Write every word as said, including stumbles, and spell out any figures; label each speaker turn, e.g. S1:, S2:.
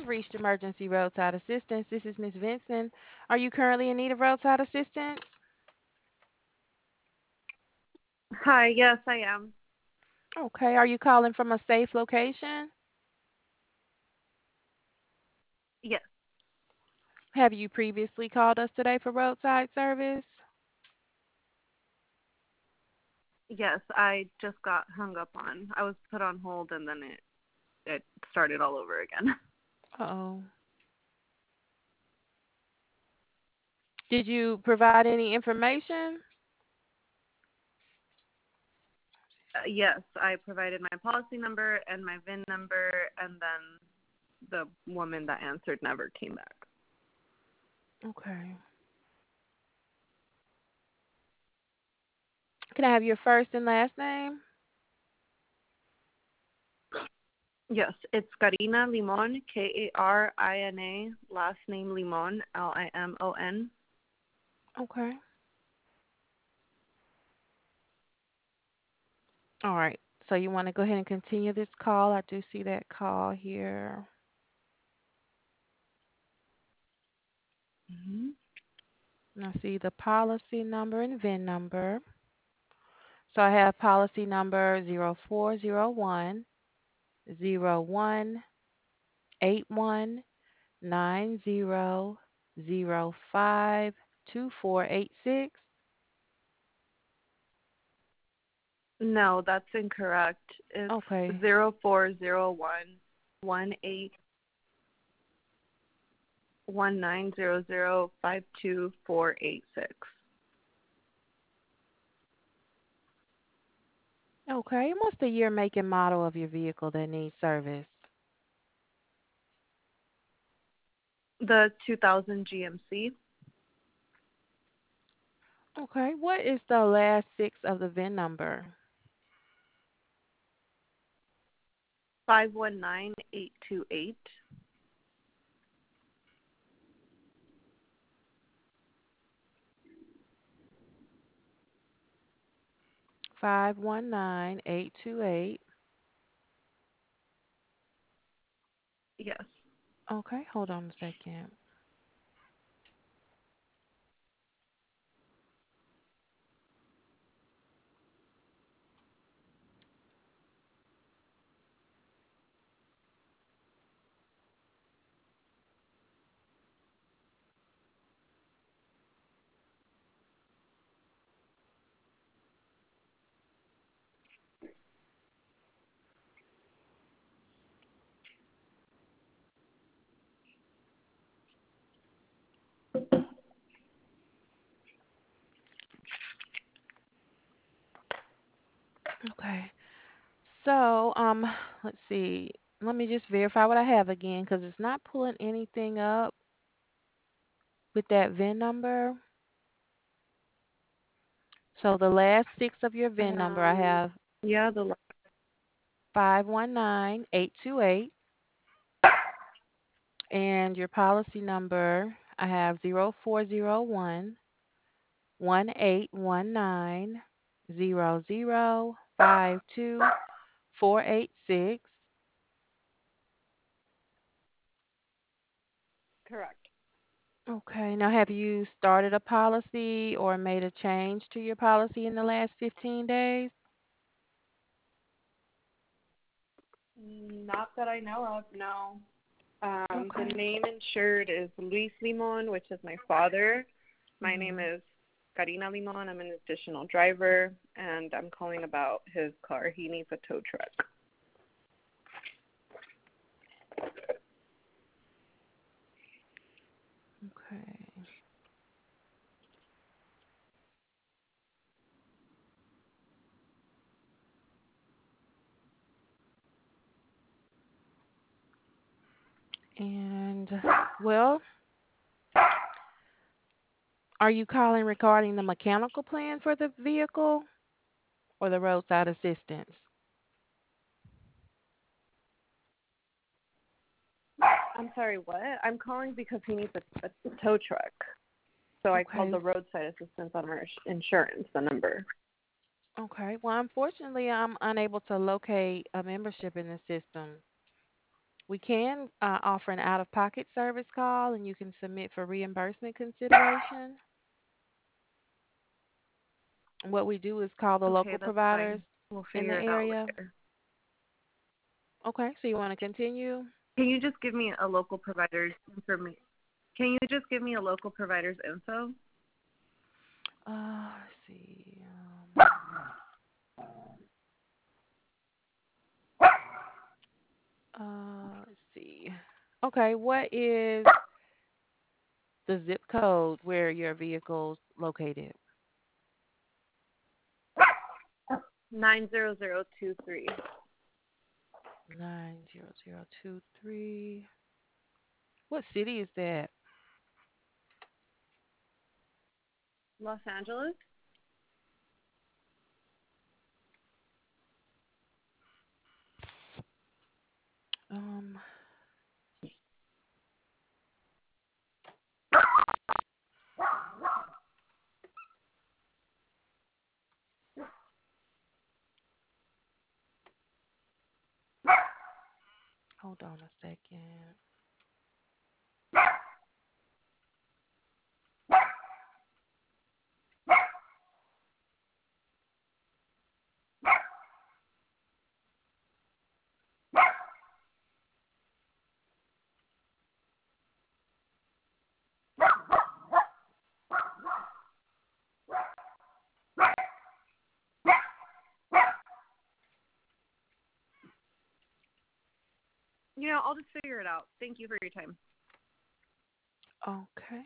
S1: have reached emergency roadside assistance. This is Miss Vincent. Are you currently in need of roadside assistance?
S2: Hi, yes, I am.
S1: Okay. Are you calling from a safe location?
S2: Yes,
S1: Have you previously called us today for roadside service?
S2: yes, I just got hung up on. I was put on hold and then it it started all over again.
S1: Uh-oh. Did you provide any information?
S2: Uh, yes, I provided my policy number and my V I N number, and then the woman that answered never came back.
S1: Okay. Can I have your first and last name?
S2: Yes, it's Karina Limon, K A R I N A, last name Limon, L I M O N.
S1: Okay. All right. So you want to go ahead and continue this call? I do see that call here.
S2: Mm-hmm.
S1: I see the policy number and V I N number. So I have policy number zero four zero one zero one eight one nine zero zero five two four eight six.
S2: No, that's incorrect. It's
S1: Okay.
S2: zero four zero one one eight one nine zero zero five two four eight six.
S1: Okay. And what's the year, make, and model of your vehicle that needs service?
S2: The two thousand G M C.
S1: Okay. What is the last six of the V I N number?
S2: five one nine eight two eight.
S1: Five one nine eight two eight.
S2: Yes.
S1: Okay. Hold on a second. Okay. So, um, let's see. Let me just verify what I have again because it's not pulling anything up with that V I N number. So the last six of your V I N number I
S2: Um.
S1: have
S2: Yeah. The.
S1: five one nine eight two eight, and your policy number I have zero four zero one one eight one nine zero zero five two four eight six.
S2: Correct.
S1: Okay. Now, have you started a policy or made a change to your policy in the last fifteen days?
S2: Not that I know of. No. Um. The
S1: Okay.
S2: name insured is Luis Limon, which is my father. My name
S1: Mhm.
S2: is Karina Limon. I'm an additional driver, and I'm calling about his car. He needs a tow truck.
S1: Okay. And well, are you calling regarding the mechanical plan for the vehicle or the roadside assistance?
S2: I'm sorry. What? I'm calling because he needs a, a tow truck. So I called
S1: Okay.
S2: the roadside assistance on our insurance, the number.
S1: Okay. Well, unfortunately, I'm unable to locate a membership in the system. We can uh, offer an out of pocket service call and you can submit for reimbursement consideration. What we do is call the
S2: Okay,
S1: local
S2: that's fine.
S1: providers
S2: We'll
S1: in the
S2: figure it out
S1: area.
S2: later.
S1: Okay, so you want to continue?
S2: Can you just give me a local provider's information? Can you just give me a local provider's info?
S1: Uh, let's see. Um, uh, let's see. Okay, what is the zip code where your vehicle's located?
S2: Nine zero zero two three.
S1: Nine zero zero two three. What city is that?
S2: Los Angeles?
S1: Um, hold on a second.
S2: You know, I'll just figure it out. Thank you for your time.
S1: Okay.